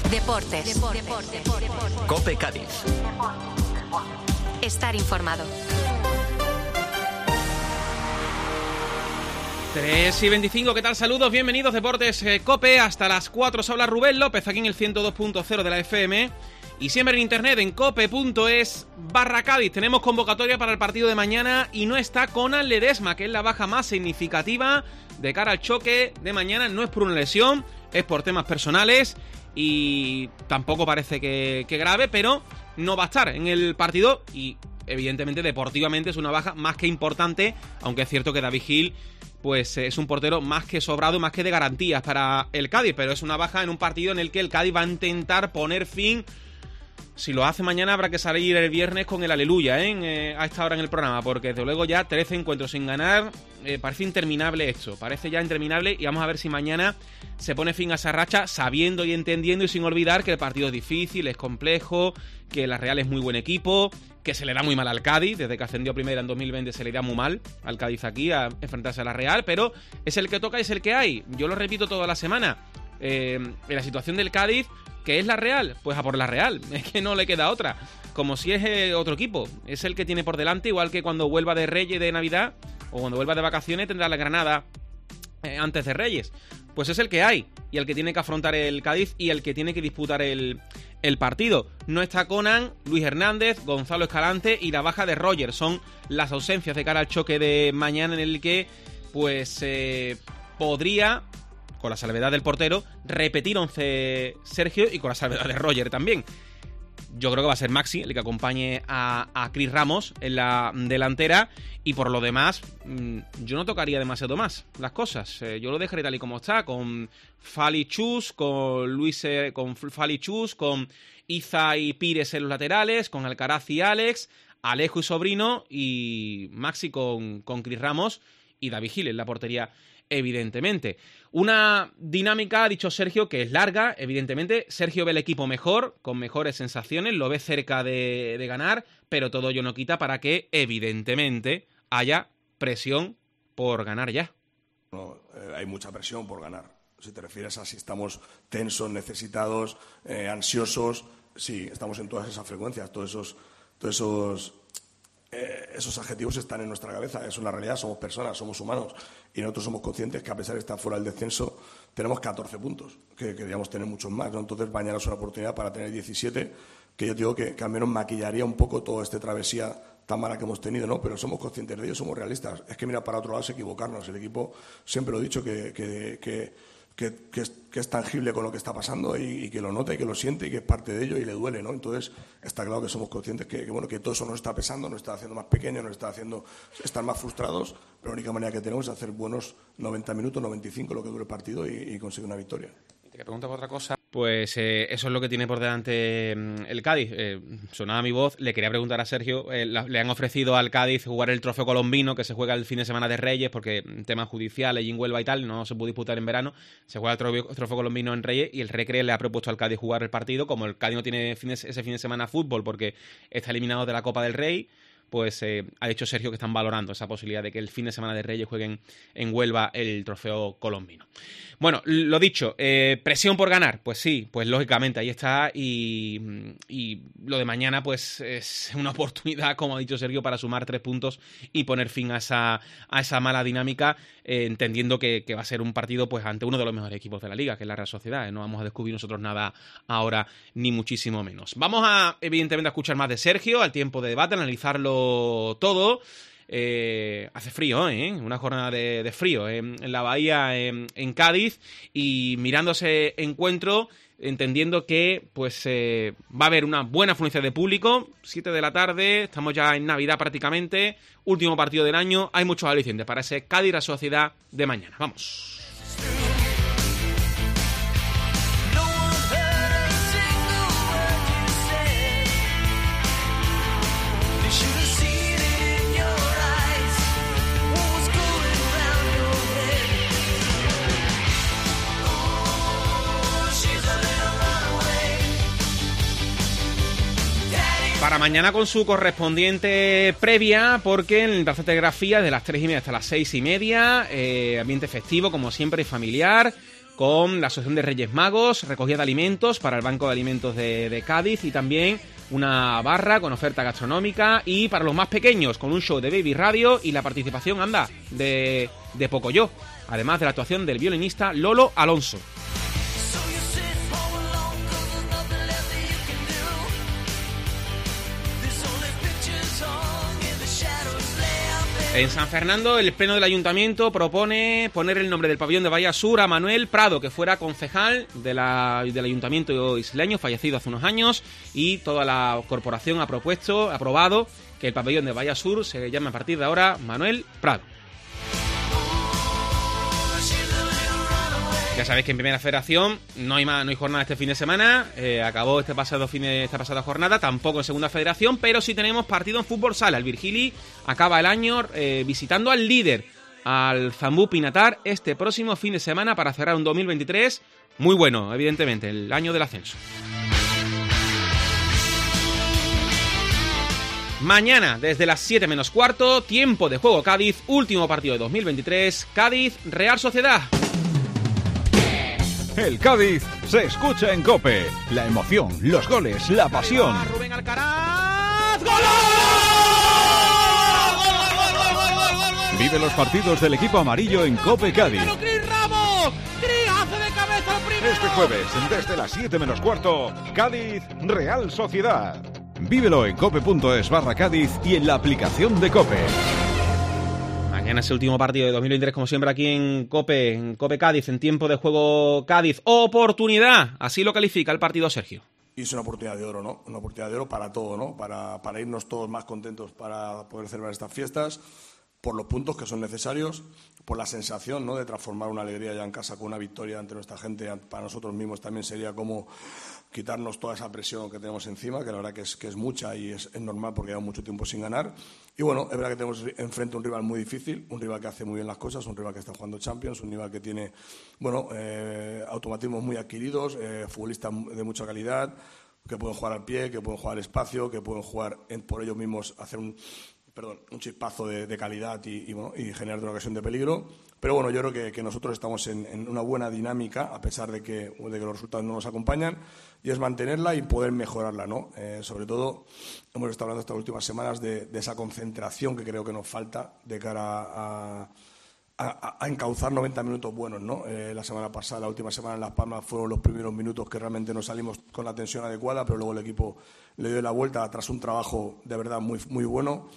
Deportes. COPE Cádiz. Estar informado. 3:25, ¿qué tal? Saludos, bienvenidos, Deportes COPE. Hasta las 4 os habla Rubén López, aquí en el 102.0 de la FM. Y siempre en internet, en cope.es/Cádiz. Tenemos convocatoria para el partido de mañana y no está Conan Ledesma, que es la baja más significativa de cara al choque de mañana. No es por una lesión, es por temas personales y tampoco parece que grave, pero no va a estar en el partido y evidentemente deportivamente es una baja más que importante, aunque es cierto que David Gil pues es un portero más que sobrado, más que de garantías para el Cádiz, pero es una baja en un partido en el que el Cádiz va a intentar poner fin. Si lo hace mañana habrá que salir el viernes con el aleluya, a esta hora en el programa, porque desde luego ya 13 encuentros sin ganar, parece interminable esto, parece ya interminable y vamos a ver si mañana se pone fin a esa racha sabiendo y entendiendo y sin olvidar que el partido es difícil, es complejo, que la Real es muy buen equipo, que se le da muy mal al Cádiz, desde que ascendió a primera en 2020 se le da muy mal al Cádiz aquí a enfrentarse a la Real, pero es el que toca y es el que hay. Yo lo repito toda la semana, en la situación del Cádiz, ¿qué es la Real? Pues a por la Real, es que no le queda otra. Como si es otro equipo, es el que tiene por delante, igual que cuando vuelva de Reyes de Navidad o cuando vuelva de vacaciones tendrá la Granada antes de Reyes. Pues es el que hay y el que tiene que afrontar el Cádiz y el que tiene que disputar el partido. No está Conan, Luis Hernández, Gonzalo Escalante y la baja de Roger. Son las ausencias de cara al choque de mañana en el que pues podría, con la salvedad del portero, repetir 11 Sergio y con la salvedad de Roger también. Yo creo que va a ser Maxi el que acompañe a Cris Ramos en la delantera y por lo demás yo no tocaría demasiado más las cosas. Yo lo dejaré tal y como está, con Fali Chus, con Fali Chus, con Iza y Pires en los laterales, con Alcaraz y Alex, Alejo y Sobrino y Maxi con Cris Ramos y David Gil en la portería, evidentemente. Una dinámica, ha dicho Sergio, que es larga, evidentemente. Sergio ve el equipo mejor, con mejores sensaciones, lo ve cerca de ganar, pero todo ello no quita para que, evidentemente, haya presión por ganar ya. No, hay mucha presión por ganar. Si te refieres a si estamos tensos, necesitados, ansiosos, sí, estamos en todas esas frecuencias, todos esos adjetivos están en nuestra cabeza, es una realidad, somos personas, somos humanos y nosotros somos conscientes que a pesar de estar fuera del descenso tenemos 14 puntos, que deberíamos tener muchos más, ¿no? Entonces mañana es una oportunidad para tener 17, que yo digo que al menos maquillaría un poco toda esta travesía tan mala que hemos tenido, ¿no? Pero somos conscientes de ello, somos realistas. Es que mira, para otro lado es equivocarnos. El equipo, siempre lo he dicho, que es tangible con lo que está pasando y que lo nota y que lo siente y que es parte de ello y le duele, ¿no? Entonces está claro que somos conscientes que todo eso nos está pesando, nos está haciendo más pequeños, nos está haciendo estar más frustrados, pero la única manera que tenemos es hacer buenos 90 minutos, 95, lo que dure el partido y conseguir una victoria. Te pregunto por otra cosa. Pues eso es lo que tiene por delante el Cádiz. Sonaba mi voz, le quería preguntar a Sergio, le han ofrecido al Cádiz jugar el trofeo colombino que se juega el fin de semana de Reyes porque temas judiciales y en Huelva y tal, no se puede disputar en verano, se juega el trofeo colombino en Reyes y el Recre le ha propuesto al Cádiz jugar el partido, como el Cádiz no tiene ese fin de semana fútbol porque está eliminado de la Copa del Rey, pues ha dicho Sergio que están valorando esa posibilidad de que el fin de semana de Reyes jueguen en Huelva el trofeo colombino. Bueno, lo dicho, presión por ganar, pues sí, pues lógicamente ahí está y lo de mañana pues es una oportunidad, como ha dicho Sergio, para sumar 3 puntos y poner fin a esa mala dinámica, entendiendo que va a ser un partido pues ante uno de los mejores equipos de la Liga, que es la Real Sociedad, no vamos a descubrir nosotros nada ahora, ni muchísimo menos. Vamos a, evidentemente, a escuchar más de Sergio, al tiempo de debate, analizarlo todo. Hace frío, una jornada de frío en la bahía, en Cádiz, y mirando ese encuentro, entendiendo que pues va a haber una buena afluencia de público. 7 de la tarde, estamos ya en Navidad prácticamente, último partido del año, hay muchos alicientes para ese Cádiz Real Sociedad de mañana. Vamos. Para mañana con su correspondiente previa, porque en el Plaza Telegrafía de las 3:30 hasta las 6:30, ambiente festivo como siempre y familiar, con la Asociación de Reyes Magos, recogida de alimentos para el Banco de Alimentos de Cádiz y también una barra con oferta gastronómica y para los más pequeños con un show de Baby Radio y la participación, de Pocoyo, además de la actuación del violinista Lolo Alonso. En San Fernando, el Pleno del Ayuntamiento propone poner el nombre del pabellón de Bahía Sur a Manuel Prado, que fuera concejal del Ayuntamiento isleño, fallecido hace unos años, y toda la corporación ha aprobado que el pabellón de Bahía Sur se llame a partir de ahora Manuel Prado. Ya sabéis que en Primera Federación no hay jornada este fin de semana, acabó esta pasada jornada, tampoco en Segunda Federación, pero sí tenemos partido en fútbol sala. El Virgili acaba el año visitando al líder, al Zambú Pinatar, este próximo fin de semana para cerrar un 2023 muy bueno, evidentemente, el año del ascenso. Mañana, desde las 7 menos cuarto, tiempo de juego Cádiz, último partido de 2023, Cádiz Real Sociedad. El Cádiz se escucha en COPE. La emoción, los goles, la pasión. Rubén Alcaraz. ¡Gol! Vive los partidos del equipo amarillo en COPE Cádiz. ¡Cris Ramos! ¡Cris hace de cabeza el primero! Este jueves, desde las 7 menos cuarto, Cádiz Real Sociedad. Vívelo en cope.es/Cádiz y en la aplicación de COPE. Mañana es el último partido de 2023, como siempre, aquí en COPE Cádiz, en tiempo de juego Cádiz. ¡Oportunidad! Así lo califica el partido Sergio. Y es una oportunidad de oro, ¿no? Una oportunidad de oro para todo, ¿no? Para irnos todos más contentos para poder celebrar estas fiestas, por los puntos que son necesarios, por la sensación, ¿no?, de transformar una alegría ya en casa con una victoria ante nuestra gente. Para nosotros mismos también sería como quitarnos toda esa presión que tenemos encima, que la verdad que es mucha y es normal porque llevamos mucho tiempo sin ganar. Y bueno, es verdad que tenemos enfrente un rival muy difícil, un rival que hace muy bien las cosas, un rival que está jugando Champions, un rival que tiene, automatismos muy adquiridos, futbolistas de mucha calidad, que pueden jugar al pie, que pueden jugar al espacio, que pueden jugar por ellos mismos, hacer un chispazo de calidad y generar una ocasión de peligro. Pero bueno, yo creo que nosotros estamos en una buena dinámica, a pesar de que los resultados no nos acompañan, y es mantenerla y poder mejorarla, ¿no? Sobre todo, hemos estado hablando estas últimas semanas de esa concentración que creo que nos falta de cara a encauzar 90 minutos buenos, ¿no? La última semana en Las Palmas fueron los primeros minutos que realmente nos salimos con la tensión adecuada, pero luego el equipo le dio la vuelta tras un trabajo de verdad muy, muy bueno.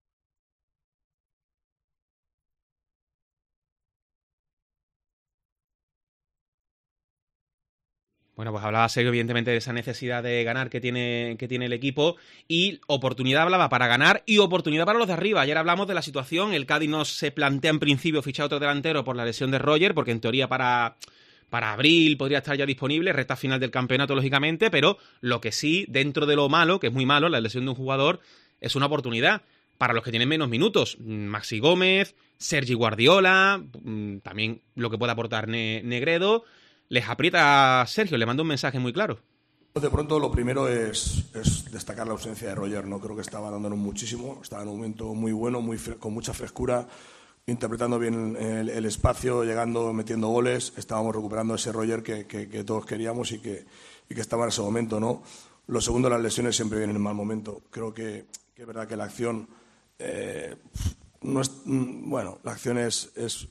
Bueno, pues hablaba Sergio, evidentemente, de esa necesidad de ganar que tiene el equipo, y oportunidad hablaba para ganar y oportunidad para los de arriba. Ayer hablamos de la situación, el Cádiz no se plantea en principio fichar otro delantero por la lesión de Roger, porque en teoría para abril podría estar ya disponible, recta final del campeonato, lógicamente, pero lo que sí, dentro de lo malo, que es muy malo, la lesión de un jugador, es una oportunidad para los que tienen menos minutos. Maxi Gómez, Sergi Guardiola, también lo que puede aportar Negredo. Les aprieta Sergio, le manda un mensaje muy claro. De pronto, lo primero es destacar la ausencia de Roger, ¿no? Creo que estaba dándonos muchísimo, estaba en un momento muy bueno, con mucha frescura, interpretando bien el espacio, llegando, metiendo goles. Estábamos recuperando ese Roger que todos queríamos y que estaba en ese momento, ¿no? Lo segundo, las lesiones siempre vienen en mal momento. Creo que es verdad que la acción no es... Bueno, la acción es...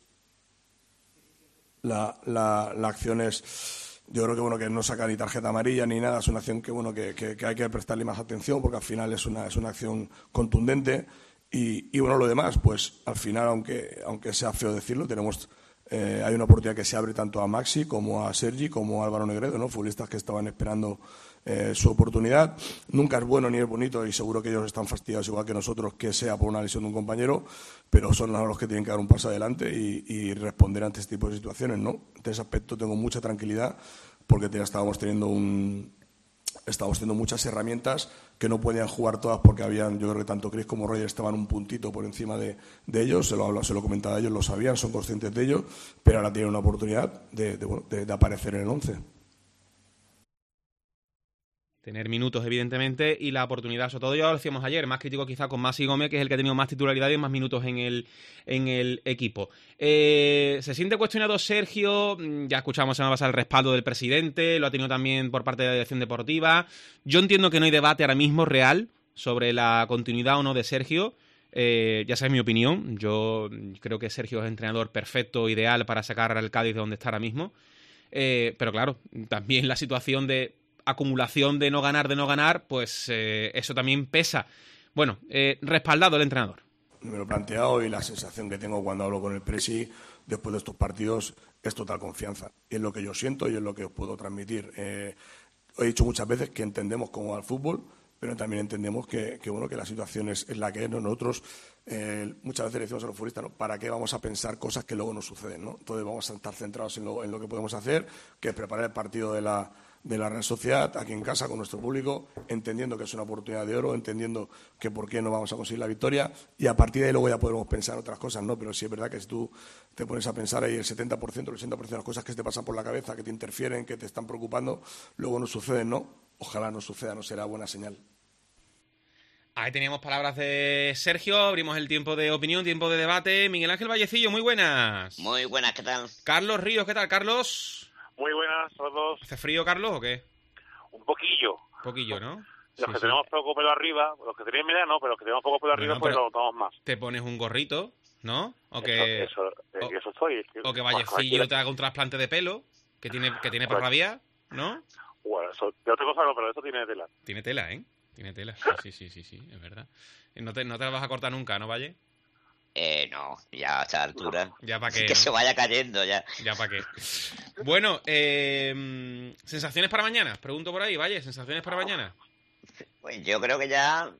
La acción es, yo creo que no saca ni tarjeta amarilla ni nada, es una acción que hay que prestarle más atención, porque al final es una acción contundente y lo demás, pues al final, aunque sea feo decirlo, hay una oportunidad que se abre tanto a Maxi como a Sergi como a Álvaro Negredo, ¿no? Futbolistas que estaban esperando su oportunidad. Nunca es bueno ni es bonito, y seguro que ellos están fastidiados igual que nosotros, que sea por una lesión de un compañero, pero son los que tienen que dar un paso adelante y responder ante este tipo de situaciones, ¿no? En ese aspecto tengo mucha tranquilidad, porque ya estábamos teniendo muchas herramientas que no podían jugar todas, porque yo creo que tanto Chris como Roger estaban un puntito por encima de ellos. Se lo comentaba a ellos, lo sabían, son conscientes de ello, pero ahora tienen una oportunidad de aparecer en el 11. Tener minutos, evidentemente, y la oportunidad, sobre todo ya lo decíamos ayer, más crítico quizá con Maxi Gómez, que es el que ha tenido más titularidad y más minutos en el equipo. Se siente cuestionado Sergio, ya escuchamos semana pasada el respaldo del presidente, lo ha tenido también por parte de la dirección deportiva. Yo entiendo que no hay debate ahora mismo real sobre la continuidad o no de Sergio. Ya sabes mi opinión, yo creo que Sergio es el entrenador perfecto, ideal para sacar al Cádiz de donde está ahora mismo. Pero claro, también la situación de acumulación de no ganar, pues eso también pesa. Bueno, respaldado el entrenador. Me lo he planteado y la sensación que tengo cuando hablo con el presi después de estos partidos es total confianza. Y es lo que yo siento y es lo que os puedo transmitir. He dicho muchas veces que entendemos cómo va el fútbol, pero también entendemos que la situación es la que es, ¿no? Nosotros muchas veces le decimos a los futbolistas, ¿no? ¿Para qué vamos a pensar cosas que luego no suceden, ¿no? Entonces vamos a estar centrados en lo que podemos hacer, que es preparar el partido de la Real Sociedad aquí en casa con nuestro público, entendiendo que es una oportunidad de oro, entendiendo que por qué no vamos a conseguir la victoria, y a partir de ahí luego ya podemos pensar otras cosas, ¿no? Pero sí es verdad que si tú te pones a pensar ahí el 70%, el 80% de las cosas que te pasan por la cabeza, que te interfieren, que te están preocupando, luego no suceden, ¿no? Ojalá no suceda, no será buena señal. Ahí teníamos palabras de Sergio, abrimos el tiempo de opinión, tiempo de debate. Miguel Ángel Vallecillo, muy buenas. Muy buenas, ¿qué tal? Carlos Ríos, ¿qué tal, Carlos? Muy buenas a todos. ¿Hace frío, Carlos, o qué? Un poquillo. Un poquillo, ¿no? Los que tenemos poco pelo arriba, los que tenéis media no, pero los que tenemos poco pelo arriba, pues lo notamos más. Te pones un gorrito, ¿no? O eso estoy. O que Vallecillo te haga un trasplante de pelo, que tiene por rabia, ¿no? Bueno, eso, de otra cosa no, pero eso tiene tela. Tiene tela, ¿eh? Tiene tela, sí, es verdad. No te la vas a cortar nunca, ¿no, Valle? No, ya a esta altura. No, ya para qué. Que ¿no? Se vaya cayendo ya. Ya para qué. Bueno, ¿sensaciones para mañana? Pregunto por ahí, Valle, ¿sensaciones para mañana? Pues yo creo que ya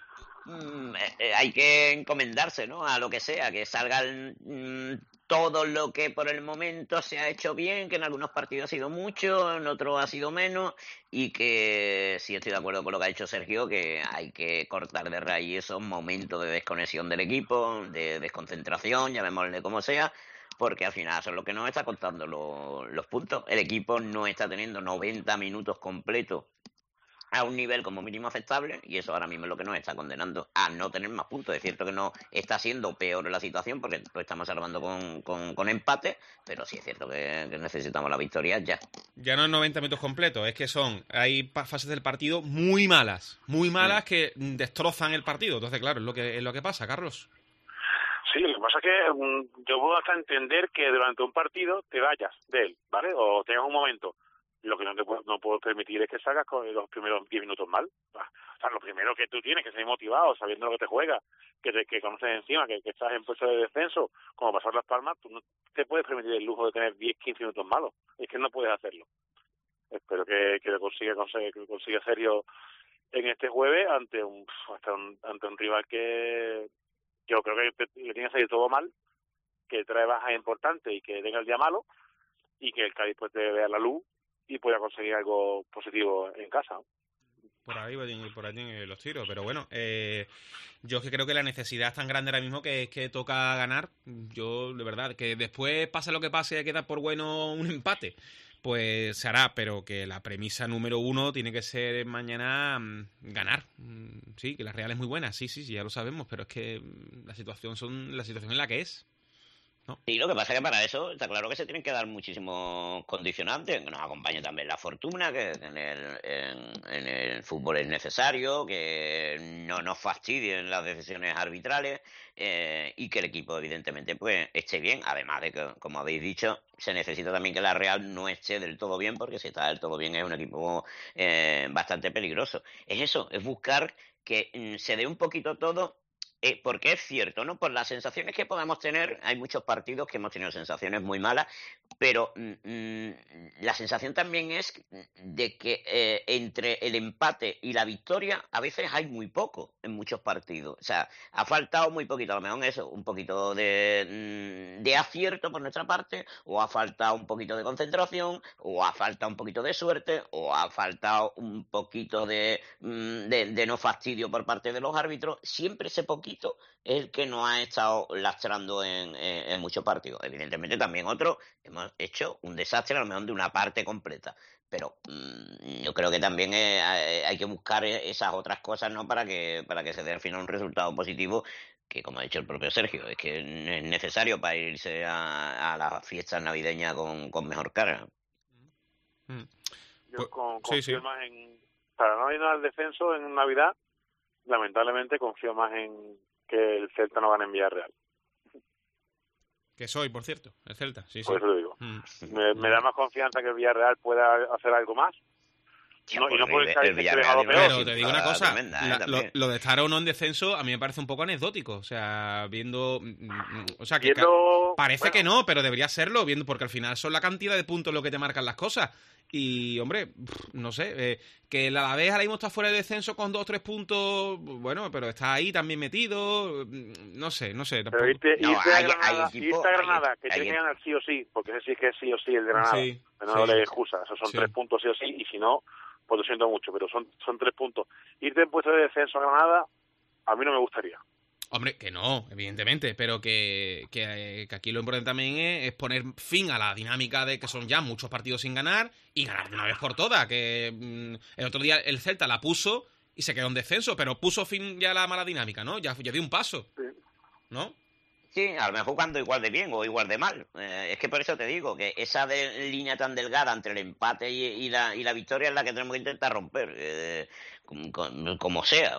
hay que encomendarse, ¿no? A lo que sea, que salga todo lo que por el momento se ha hecho bien, que en algunos partidos ha sido mucho, en otros ha sido menos, y que sí estoy de acuerdo con lo que ha dicho Sergio, que hay que cortar de raíz esos momentos de desconexión del equipo, de desconcentración, llamémosle como sea, porque al final eso es lo que nos está contando los puntos. El equipo no está teniendo 90 minutos completos a un nivel como mínimo aceptable, y eso ahora mismo es lo que nos está condenando a no tener más puntos. Es cierto que no está siendo peor la situación porque lo estamos salvando con empate, pero sí es cierto que necesitamos la victoria ya. Ya no es 90 minutos completos, es que hay fases del partido muy malas que destrozan el partido. Entonces, claro, es lo que pasa, Carlos. Sí, lo que pasa es que yo puedo hasta entender que durante un partido te vayas de él, ¿vale? O tengas un momento. Lo que no puedo permitir es que salgas con los primeros 10 minutos mal. O sea, lo primero que tú tienes que ser motivado, sabiendo lo que te juega, que conoces encima, que estás en puesto de descenso, como pasar Las Palmas, tú no te puedes permitir el lujo de tener 10, 15 minutos malos. Es que no puedes hacerlo. Espero que lo consiga Sergio en este jueves ante un rival que yo creo que le tiene que salir todo mal, que trae bajas importantes y que tenga el día malo, y que el Cádiz pues te vea la luz y pueda conseguir algo positivo en casa. Por ahí los tiros, pero bueno, yo es que creo que la necesidad es tan grande ahora mismo que es que toca ganar. Yo, de verdad, que después pase lo que pase y hay que dar por bueno un empate, pues se hará, pero que la premisa número 1 tiene que ser mañana ganar. Sí, que la Real es muy buena, sí, ya lo sabemos, pero es que la situación en la que es. ¿No? Y lo que pasa es que para eso está claro que se tienen que dar muchísimos condicionantes, que nos acompañe también la fortuna, que en el fútbol es necesario, que no nos fastidien las decisiones arbitrales, y que el equipo evidentemente pues esté bien, además de que, como habéis dicho, se necesita también que la Real no esté del todo bien, porque si está del todo bien es un equipo bastante peligroso. Es eso, es buscar que se dé un poquito todo. Porque es cierto, ¿no? Por las sensaciones que podamos tener, hay muchos partidos que hemos tenido sensaciones muy malas, pero la sensación también es de que entre el empate y la victoria a veces hay muy poco en muchos partidos. O sea, ha faltado muy poquito, a lo mejor en eso, un poquito de acierto por nuestra parte, o ha faltado un poquito de concentración, o ha faltado un poquito de suerte, o ha faltado un poquito de no fastidio por parte de los árbitros. Siempre ese poquito es el que nos ha estado lastrando en muchos partidos. Evidentemente también otros hemos hecho un desastre a lo mejor de una parte completa. Pero yo creo que también hay que buscar esas otras cosas, ¿no? Para que se dé al final un resultado positivo, que como ha dicho el propio Sergio, es que es necesario para irse a las fiestas navideñas con mejor cara. Yo confío sí. más para no irnos al descenso en Navidad, lamentablemente confío más en que el Celta no gane en Villarreal. Que soy, por cierto, el Celta, sí. Por eso lo digo. Me da más confianza que el Villarreal pueda hacer algo más. No, y no por el Villarreal, pero te digo una cosa, lo de estar o no en descenso a mí me parece un poco anecdótico, o sea, viendo, o sea, que parece que no, pero debería serlo, viendo, porque al final son la cantidad de puntos lo que te marcan las cosas. Y, hombre, no sé, que el Alavés ahora mismo está fuera de descenso con 2 o 3 puntos, bueno, pero está ahí también metido, no sé. Pero irte a Granada, que tiene que ganar sí o sí, porque ese sí que es sí o sí el de Granada, no le excusa, esos son 3 puntos sí o sí, y si no, pues lo siento mucho, pero son 3 puntos. Irte en puesto de descenso a Granada, a mí no me gustaría. Hombre, que no, evidentemente, pero que aquí lo importante también es poner fin a la dinámica de que son ya muchos partidos sin ganar y ganar de una vez por todas, que el otro día el Celta la puso y se quedó en descenso, pero puso fin ya a la mala dinámica, ¿no? Ya dio un paso, ¿no? Sí, a lo mejor jugando igual de bien o igual de mal. Es que por eso te digo que esa línea tan delgada entre el empate y la victoria es la que tenemos que intentar romper, como sea.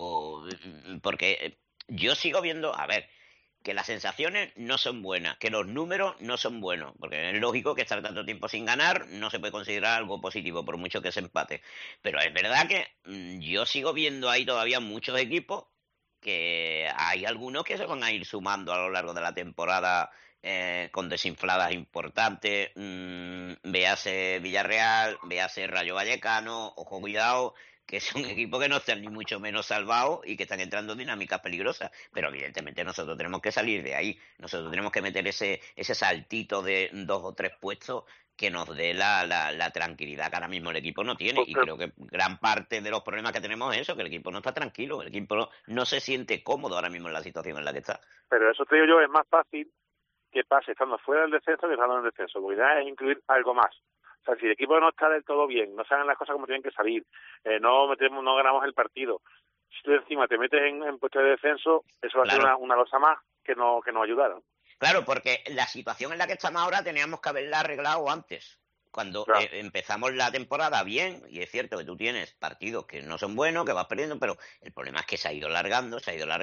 Porque yo sigo viendo, a ver, que las sensaciones no son buenas, que los números no son buenos, porque es lógico que estar tanto tiempo sin ganar no se puede considerar algo positivo, por mucho que se empate. Pero es verdad que yo sigo viendo ahí todavía muchos equipos que hay algunos que se van a ir sumando a lo largo de la temporada con desinfladas importantes. Véase Villarreal, véase Rayo Vallecano, ojo cuidado, que son equipos que no están ni mucho menos salvados y que están entrando en dinámicas peligrosas. Pero evidentemente nosotros tenemos que salir de ahí. Nosotros tenemos que meter ese saltito de 2 o 3 puestos que nos dé la tranquilidad que ahora mismo el equipo no tiene. Y creo que gran parte de los problemas que tenemos es eso, que el equipo no está tranquilo, el equipo no se siente cómodo ahora mismo en la situación en la que está. Pero eso te digo yo, es más fácil que pase estando fuera del descenso que estando en el descenso. La idea es incluir algo más. O sea, si el equipo no está del todo bien, no salen las cosas como tienen que salir, no ganamos el partido, si tú encima te metes en puesto de descenso, eso va a ser una cosa más que nos ayudará. Claro, porque la situación en la que estamos ahora teníamos que haberla arreglado antes. Cuando empezamos la temporada bien, y es cierto que tú tienes partidos que no son buenos, que vas perdiendo, pero el problema es que se ha ido largando,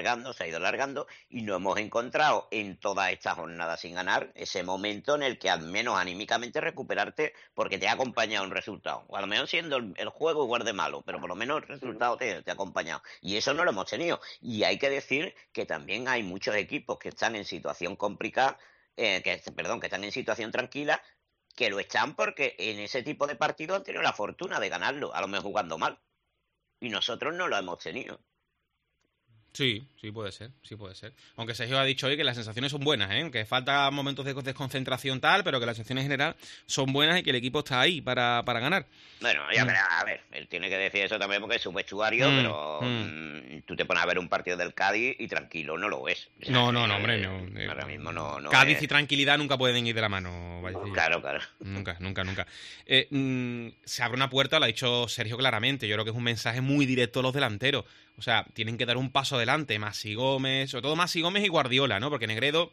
y no hemos encontrado en todas estas jornadas sin ganar ese momento en el que al menos anímicamente recuperarte porque te ha acompañado un resultado. O a lo mejor siendo el juego igual de malo, pero por lo menos el resultado te ha acompañado. Y eso no lo hemos tenido. Y hay que decir que también hay muchos equipos que están en situación complicada, que están en situación tranquila, que lo están porque en ese tipo de partidos han tenido la fortuna de ganarlo, a lo mejor jugando mal. Y nosotros no lo hemos tenido. Sí, puede ser. Aunque Sergio ha dicho hoy que las sensaciones son buenas, que falta momentos de desconcentración tal, pero que las sensaciones en general son buenas y que el equipo está ahí para ganar. Bueno, ya a ver, él tiene que decir eso también porque es su vestuario, pero tú te pones a ver un partido del Cádiz y tranquilo no lo es. O sea, no, hombre, no. Ahora mismo no. Cádiz es. Y tranquilidad nunca pueden ir de la mano. Claro. Nunca. Se abre una puerta, lo ha dicho Sergio claramente. Yo creo que es un mensaje muy directo a los delanteros. O sea, tienen que dar un paso adelante. Maxi Gómez, sobre todo Maxi Gómez y Guardiola, ¿no? Porque Negredo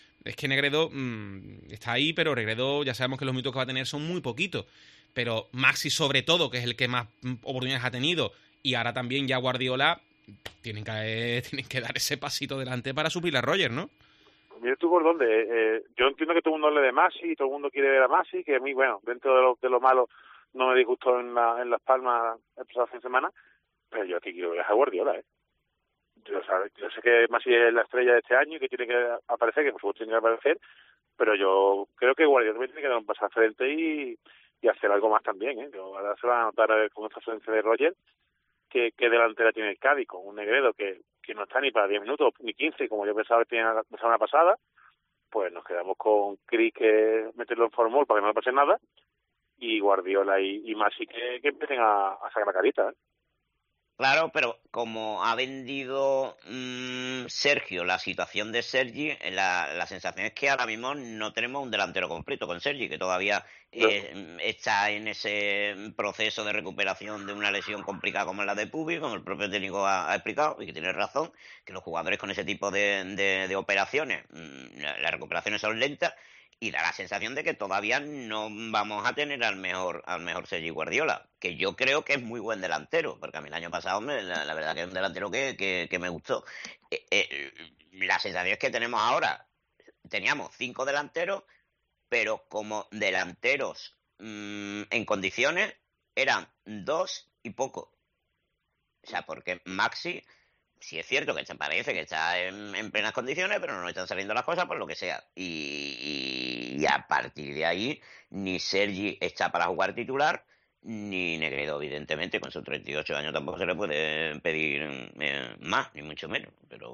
está ahí, pero Negredo ya sabemos que los minutos que va a tener son muy poquitos. Pero Maxi sobre todo, que es el que más oportunidades ha tenido, y ahora también ya Guardiola, tienen que dar ese pasito adelante para suplir a Roger, ¿no? Mira tú por dónde. Yo entiendo que todo el mundo hable de Maxi, todo el mundo quiere ver a Maxi, que a mí, bueno, dentro de lo malo no me disgustó en Las Palmas el pasado fin de semana, pero yo aquí quiero ver a Guardiola, Yo sé que Maxi es la estrella de este año y que tiene que aparecer, que por supuesto tiene que aparecer, pero yo creo que Guardiola también tiene que dar un paso al frente y hacer algo más también, Yo ahora se va a notar con esta ausencia de Roger, qué delantera tiene el Cádiz, con un Negredo que no está ni para 10 minutos, ni 15, como yo pensaba que tenía la semana pasada. Pues nos quedamos con Cris, que meterlo en formol para que no le pase nada, y Guardiola y Masi que empiecen a sacar la carita, ¿eh? Claro, pero como ha vendido Sergio la situación de Sergi, la sensación es que ahora mismo no tenemos un delantero completo con Sergi, que todavía está en ese proceso de recuperación de una lesión complicada como la de Pubi, como el propio técnico ha explicado, y que tiene razón, que los jugadores con ese tipo de operaciones, las recuperaciones son lentas, y da la sensación de que todavía no vamos a tener al mejor Sergi Guardiola, que yo creo que es muy buen delantero, porque a mí el año pasado la verdad que es un delantero que me gustó. La sensación es que teníamos 5 delanteros, pero como delanteros en condiciones eran 2 y poco. O sea, porque Maxi, sí es cierto que parece que está en plenas condiciones, pero no están saliendo las cosas por lo que sea. Y a partir de ahí, ni Sergi está para jugar titular, ni Negredo, evidentemente, con sus 38 años tampoco se le puede pedir más, ni mucho menos. Pero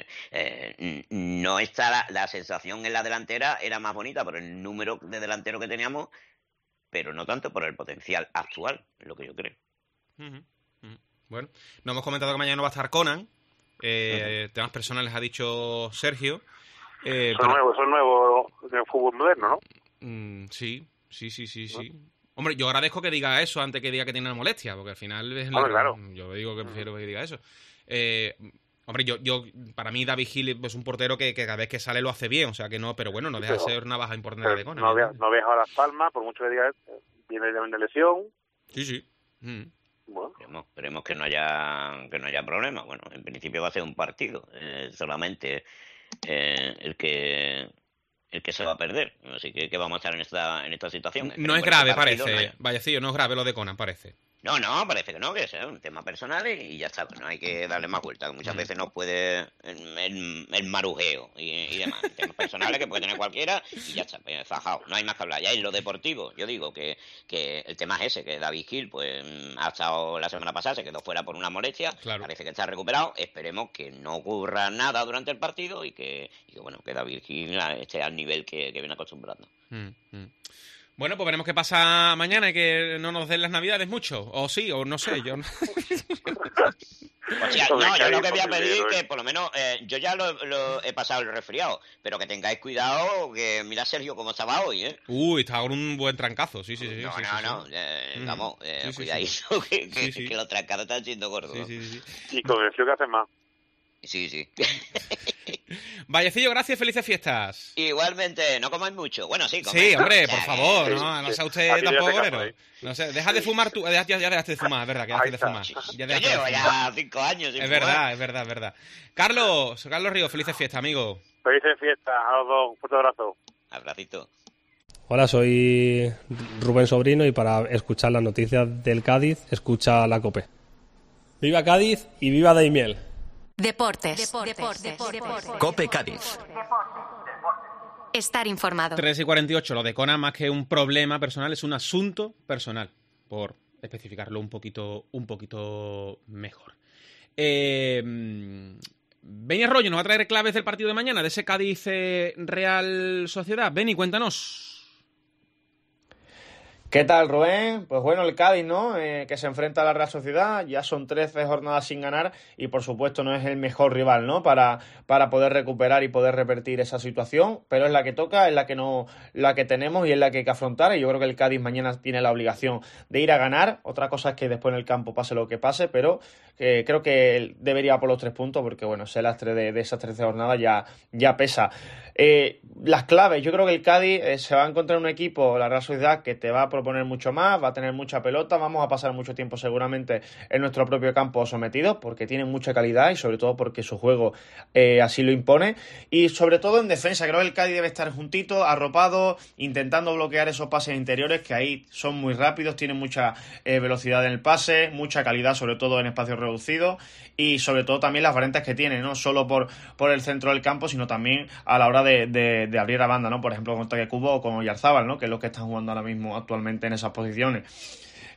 no está la sensación en la delantera, era más bonita por el número de delanteros que teníamos, pero no tanto por el potencial actual, es lo que yo creo. Bueno, no hemos comentado que mañana no va a estar Conan. Temas personales ha dicho Sergio. Son nuevos en el fútbol moderno, ¿no? Sí. Hombre, yo agradezco que diga eso antes que diga que tiene una molestia, porque al final es claro. Yo digo que prefiero que diga eso. Hombre, yo para mí David Gil es un portero que cada vez que sale lo hace bien, o sea que no, pero bueno, no deja de ser una baja importante de Conan. No viaja a Las Palmas, por mucho que diga, viene de una lesión. Sí. Bueno. Esperemos que no haya problema. Bueno, en principio va a ser un partido, solamente el que se va a perder. Así que vamos a estar en esta situación. No es grave, parece. Vallecillo, no es grave lo de Conan, parece. No, parece que no, que es un tema personal y ya está, pues no hay que darle más vuelta, que muchas veces nos puede el marujeo y demás, temas personales que puede tener cualquiera y ya está, pues, fajado, no hay más que hablar. Ya en lo deportivo, yo digo que el tema es ese, que David Gil pues ha estado la semana pasada, se quedó fuera por una molestia, claro. Parece que está recuperado, esperemos que no ocurra nada durante el partido y que bueno, que David Gil esté al nivel que viene acostumbrando. Bueno, pues veremos qué pasa mañana y que no nos den las navidades mucho. O sí, o no sé, yo no. O sea, no, yo lo que voy a pedir es que por lo menos, yo ya lo he pasado el resfriado, pero que tengáis cuidado, que mira Sergio cómo estaba hoy, ¿eh? Está con un buen trancazo, sí. Vamos, cuidadito, que los trancados están siendo gordos. Sí. Y con el frío que hace más. Sí. Vallecillo, gracias, felices fiestas. Igualmente, no comáis mucho. Bueno, sí, comáis. Sí, hombre, por favor, no sea usted tampoco gorero. No sé, deja de fumar tú. Ya dejaste de fumar, es verdad, que dejaste de fumar. Yo llevo ya 5 años sin fumar. Es verdad. Carlos Ríos, felices fiestas, amigo. Felices fiestas a los dos, un fuerte abrazo. Abracito. Hola, soy Rubén Sobrino y para escuchar las noticias del Cádiz, escucha la COPE. ¡Viva Cádiz y viva Daimiel! Deportes. Cope Cádiz. Estar informado. 3:48, lo de Conan más que un problema personal es un asunto personal, por especificarlo un poquito mejor. Beni Arroyo nos va a traer claves del partido de mañana, de ese Cádiz Real Sociedad. Beni, cuéntanos. ¿Qué tal, Rubén? Pues bueno, el Cádiz, ¿no? Que se enfrenta a la Real Sociedad, ya son 13 jornadas sin ganar y por supuesto no es el mejor rival, ¿no? Para poder recuperar y poder revertir esa situación, pero es la que toca, es la que tenemos y es la que hay que afrontar y yo creo que el Cádiz mañana tiene la obligación de ir a ganar. Otra cosa es que después en el campo pase lo que pase, pero creo que debería por los 3 puntos porque bueno, ese lastre de esas 13 jornadas ya pesa. Las claves, yo creo que el Cádiz se va a encontrar un equipo, la Real Sociedad, que te va a proponer mucho más, va a tener mucha pelota, vamos a pasar mucho tiempo seguramente en nuestro propio campo sometidos porque tienen mucha calidad y sobre todo porque su juego así lo impone y sobre todo en defensa, creo que el Cádiz debe estar juntito, arropado, intentando bloquear esos pases interiores que ahí son muy rápidos, tienen mucha velocidad en el pase, mucha calidad sobre todo en espacios reducidos y sobre todo también las variantes que tiene, no solo por el centro del campo sino también a la hora de abrir a banda, ¿no? Por ejemplo con Toque Cubo o con Oyarzábal, ¿no? Que es lo que están jugando ahora mismo actualmente en esas posiciones.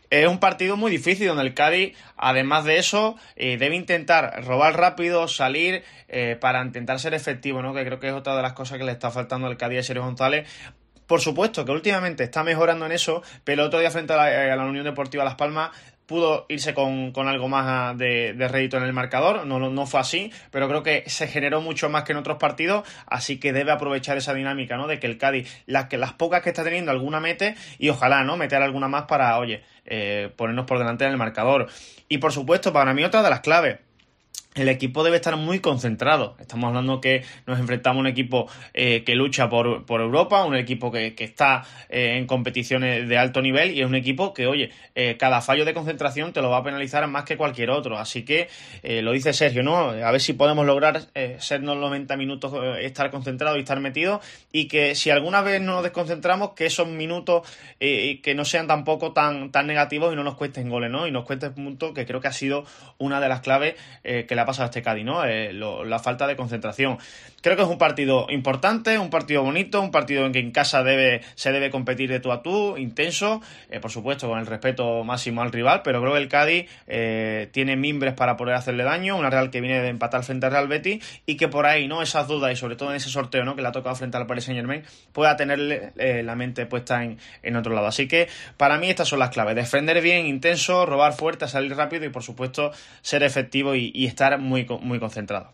Es un partido muy difícil donde el Cádiz, además de eso, debe intentar robar rápido, salir para intentar ser efectivo, ¿no? Que creo que es otra de las cosas que le está faltando al Cádiz a Sergio González. Por supuesto que últimamente está mejorando en eso, pero el otro día frente a la Unión Deportiva Las Palmas pudo irse con algo más de rédito en el marcador, no fue así, pero creo que se generó mucho más que en otros partidos, así que debe aprovechar esa dinámica, ¿no? De que el Cádiz, las pocas que está teniendo, alguna mete, y ojalá, ¿no? Meter alguna más para, ponernos por delante en el marcador. Y por supuesto, para mí otra de las claves, el equipo debe estar muy concentrado. Estamos hablando que nos enfrentamos a un equipo que lucha por Europa, un equipo que está en competiciones de alto nivel y es un equipo que, cada fallo de concentración te lo va a penalizar más que cualquier otro. Así que, lo dice Sergio, ¿no? A ver si podemos lograr sernos 90 minutos, estar concentrados y estar metidos, y que si alguna vez nos desconcentramos, que esos minutos que no sean tampoco tan negativos y no nos cuesten goles, ¿no? Y nos cuesten puntos, que creo que ha sido una de las claves que le ha pasado a este Cádiz, ¿no? La falta de concentración. Creo que es un partido importante, un partido bonito, un partido en que en casa se debe competir de tú a tú, intenso, por supuesto con el respeto máximo al rival, pero creo que el Cádiz tiene mimbres para poder hacerle daño, una Real que viene de empatar frente al Real Betis, y que por ahí, ¿no? Esas dudas, y sobre todo en ese sorteo, ¿no? Que le ha tocado frente al Paris Saint-Germain, pueda tener la mente puesta en otro lado. Así que para mí estas son las claves: defender bien, intenso, robar fuerte, salir rápido y por supuesto ser efectivo y estar muy concentrado.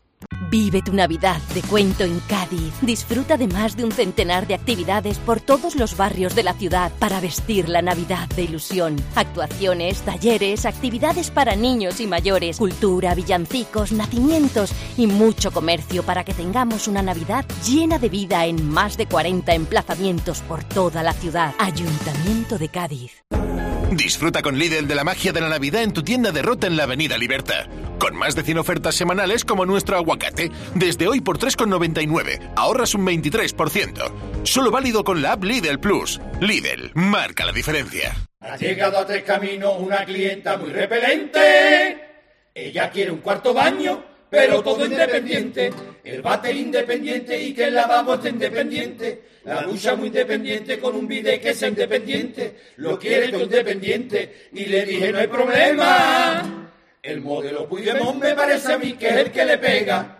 Vive tu Navidad de cuento en Cádiz. Disfruta de más de un centenar de actividades por todos los barrios de la ciudad para vestir la Navidad de ilusión. Actuaciones, talleres, actividades para niños y mayores, cultura, villancicos, nacimientos y mucho comercio para que tengamos una Navidad llena de vida en más de 40 emplazamientos por toda la ciudad. Ayuntamiento de Cádiz. Disfruta con Lidl de la magia de la Navidad en tu tienda de Rota en la Avenida Libertad. Con más de 100 ofertas semanales como nuestro aguacate. Desde hoy por 3,99. Ahorras un 23%. Solo válido con la app Lidl Plus. Lidl, marca la diferencia. Ha llegado a Tres Caminos una clienta muy repelente. Ella quiere un cuarto baño, pero todo independiente. El váter independiente y que el lavabo esté independiente. La ducha muy independiente con un bidet que sea independiente. Lo quiere todo independiente. Y le dije, no hay problema. El modelo Puigdemont me parece a mí que es el que le pega.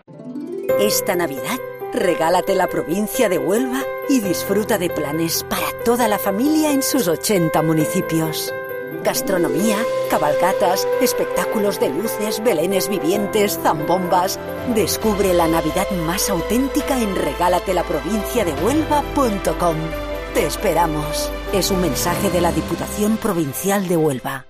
Esta Navidad, regálate la provincia de Huelva y disfruta de planes para toda la familia en sus 80 municipios. Gastronomía, cabalgatas, espectáculos de luces, belenes vivientes, zambombas. Descubre la Navidad más auténtica en regalatelaprovinciadehuelva.com. Te esperamos. Es un mensaje de la Diputación Provincial de Huelva.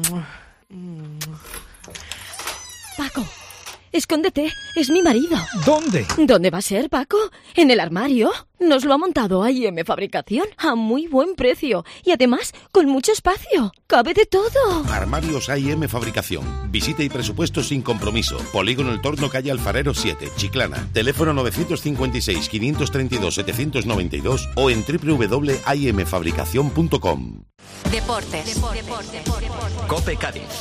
Paco, escóndete, es mi marido. ¿Dónde? ¿Dónde va a ser, Paco? ¿En el armario? Nos lo ha montado A&M Fabricación a muy buen precio y además con mucho espacio. ¡Cabe de todo! Armarios A&M Fabricación. Visita y presupuesto sin compromiso. Polígono El Torno, calle Alfarero 7, Chiclana. Teléfono 956-532-792 o en www.amfabricacion.com. Deportes. COPE Cádiz.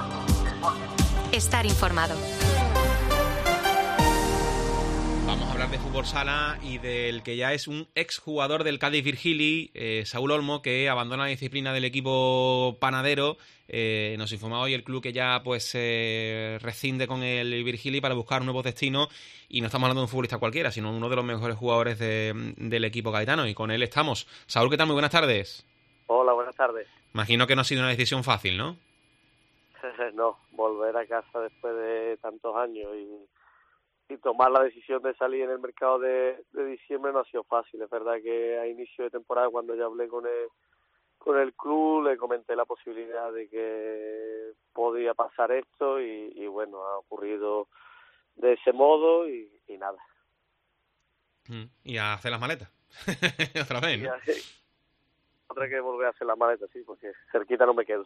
Estar informado. Vamos a hablar de fútbol sala y del que ya es un exjugador del Cádiz Virgili, Saúl Olmo, que abandona la disciplina del equipo panadero. Nos informa hoy el club que ya rescinde con el Virgili para buscar nuevos destinos, y no estamos hablando de un futbolista cualquiera, sino uno de los mejores jugadores del equipo gaditano, y con él estamos. Saúl, ¿qué tal? Muy buenas tardes. Hola, buenas tardes. Imagino que no ha sido una decisión fácil, ¿no? No, volver a casa después de tantos años y tomar la decisión de salir en el mercado de diciembre no ha sido fácil. Es verdad que a inicio de temporada, cuando ya hablé con el club, le comenté la posibilidad de que podía pasar esto y bueno, ha ocurrido de ese modo y nada. Y a hacer las maletas. Otra vez, ¿no? Otra que volver a hacer las maletas, sí, porque cerquita no me quedo.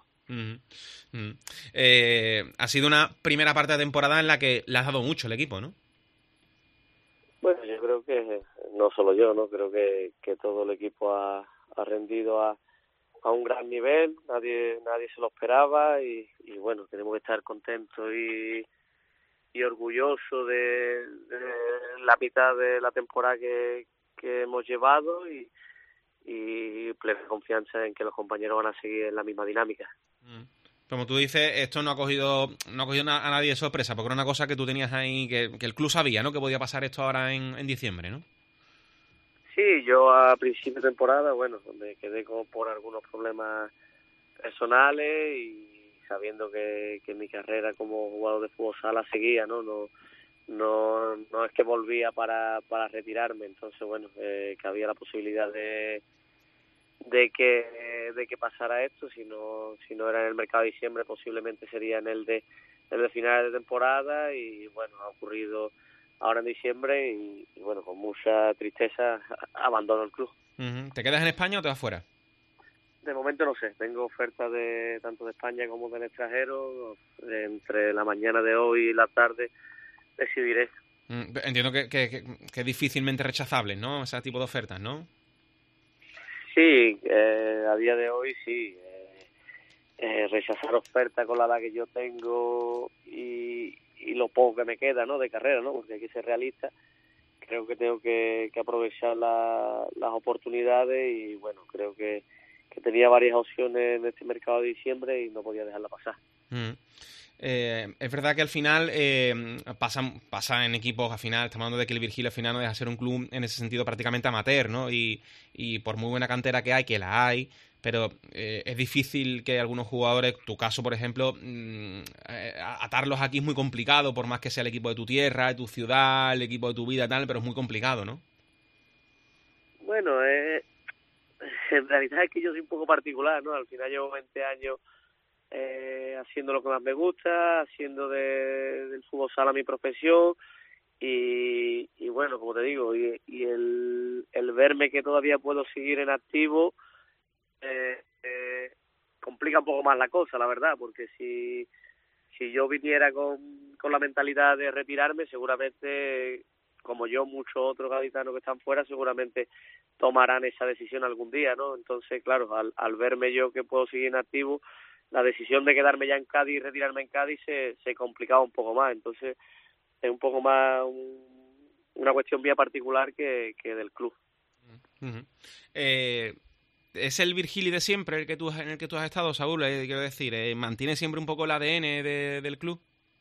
Ha sido una primera parte de temporada en la que le has dado mucho al equipo, ¿no? Bueno, yo creo que no solo yo, ¿no? Creo que todo el equipo ha rendido a un gran nivel, nadie se lo esperaba y bueno, tenemos que estar contentos y orgullosos de la mitad de la temporada que hemos llevado y plena confianza en que los compañeros van a seguir en la misma dinámica. Como tú dices, esto no ha cogido a nadie de sorpresa, porque era una cosa que tú tenías ahí, que el club sabía, ¿no?, que podía pasar esto ahora en diciembre, ¿no? Sí, yo a principio de temporada, me quedé por algunos problemas personales y sabiendo que mi carrera como jugador de fútbol sala seguía, no es que volvía para retirarme. Entonces, que había la posibilidad de que pasara esto. Si no era en el mercado de diciembre, posiblemente sería en el de final de temporada, y ha ocurrido ahora en diciembre y con mucha tristeza abandono el club. ¿Te quedas en España o te vas fuera? De momento no sé, tengo ofertas tanto de España como del extranjero. Entre la mañana de hoy y la tarde decidiré. Entiendo que es difícilmente rechazable, ¿no?, ese tipo de ofertas, ¿no? Sí, a día de hoy sí. Rechazar ofertas con la edad que yo tengo y lo poco que me queda, ¿no?, de carrera, ¿no?, porque hay que ser realista. Creo que tengo que aprovechar las oportunidades y creo que tenía varias opciones en este mercado de diciembre y no podía dejarla pasar. Es verdad que al final pasa en equipos, al final estamos hablando de que el Virgilio al final no deja de ser un club en ese sentido prácticamente amateur, ¿no? Y por muy buena cantera que la hay, pero es difícil que algunos jugadores, tu caso por ejemplo, atarlos aquí es muy complicado, por más que sea el equipo de tu tierra, de tu ciudad, el equipo de tu vida, tal, pero es muy complicado, ¿no? En realidad es que yo soy un poco particular, ¿no? Al final llevo 20 años haciendo lo que más me gusta, haciendo del fútbol sala mi profesión y como te digo, y el verme que todavía puedo seguir en activo complica un poco más la cosa, la verdad, porque si yo viniera con la mentalidad de retirarme, seguramente, como yo, muchos otros gaditanos que están fuera seguramente tomarán esa decisión algún día, ¿no? Entonces, claro, al verme yo que puedo seguir en activo, la decisión de quedarme ya en Cádiz y retirarme en Cádiz se complicaba un poco más. Entonces, es un poco más una cuestión mía particular que del club. ¿Es el Virgili de siempre en el que tú has estado, Saúl? Quiero decir, ¿mantiene siempre un poco el ADN del club?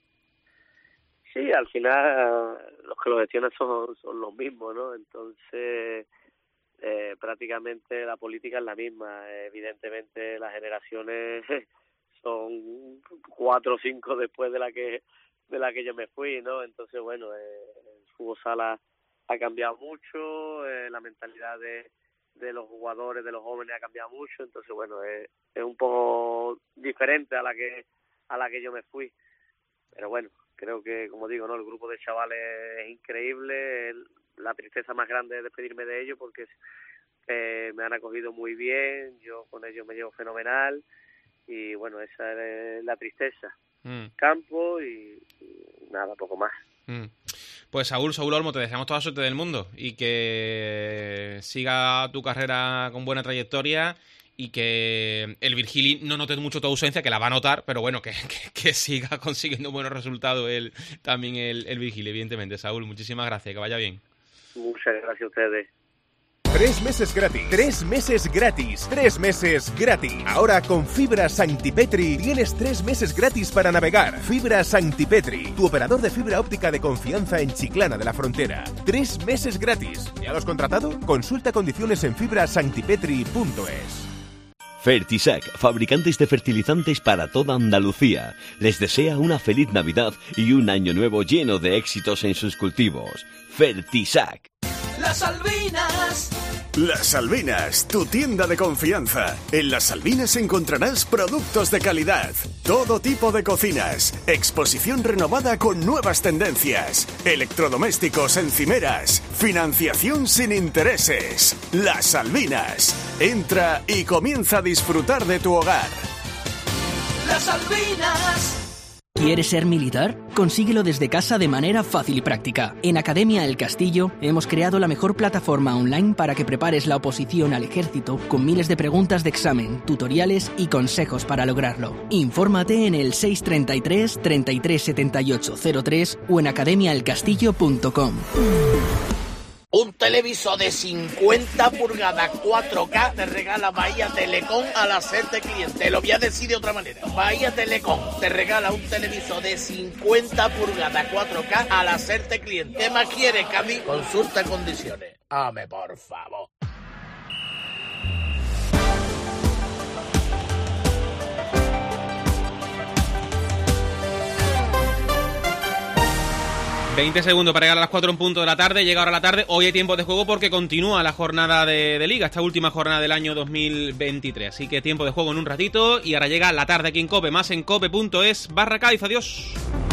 Sí, al final los que lo gestionan son los mismos, ¿no? Entonces, prácticamente la política es la misma. Evidentemente las generaciones son 4 o 5 después de la que yo me fui, ¿no? Entonces, el fútbol sala ha cambiado mucho, la mentalidad de los jugadores, de los jóvenes ha cambiado mucho. Entonces, es un poco diferente a la que yo me fui. Pero creo que, como digo, ¿no?, el grupo de chavales es increíble. La tristeza más grande es despedirme de ellos porque me han acogido muy bien, yo con ellos me llevo fenomenal y esa es la tristeza. Campo y nada, poco más. Pues Saúl Olmo, te deseamos toda la suerte del mundo y que siga tu carrera con buena trayectoria y que el Virgili no note mucho tu ausencia, que la va a notar, pero que siga consiguiendo buenos resultados también el Virgili, evidentemente. Saúl, muchísimas gracias, que vaya bien. Muchas gracias a ustedes. 3 meses gratis. 3 meses gratis. 3 meses gratis. Ahora con Fibra Santipetri tienes 3 meses gratis para navegar. Fibra Santipetri, tu operador de fibra óptica de confianza en Chiclana de la Frontera. 3 meses gratis. ¿Ya lo has contratado? Consulta condiciones en fibrasantipetri.es. Fertisac, fabricantes de fertilizantes para toda Andalucía, les desea una feliz Navidad y un año nuevo lleno de éxitos en sus cultivos. Fertisac. Las Albinas. Las Albinas, tu tienda de confianza. En Las Albinas encontrarás productos de calidad, todo tipo de cocinas, exposición renovada con nuevas tendencias, electrodomésticos, encimeras, financiación sin intereses. Las Albinas. Entra y comienza a disfrutar de tu hogar. Las Albinas. ¿Quieres ser militar? Consíguelo desde casa de manera fácil y práctica. En Academia El Castillo hemos creado la mejor plataforma online para que prepares la oposición al ejército con miles de preguntas de examen, tutoriales y consejos para lograrlo. Infórmate en el 633 33 78 03 o en academiaelcastillo.com. Un televisor de 50 pulgadas 4K te regala Bahía Telecom al hacerte cliente. Lo voy a decir de otra manera. Bahía Telecom te regala un televisor de 50 pulgadas 4K al hacerte cliente. ¿Qué más quieres, Cádiz? Consulta condiciones. Ame, por favor. ...20 segundos para llegar a las 4 en punto de la tarde. Llega ahora la tarde. Hoy hay tiempo de juego porque continúa la jornada de Liga. Esta última jornada del año 2023. Así que tiempo de juego en un ratito. Y ahora llega la tarde aquí en COPE. Más en cope.es/Cádiz. Adiós.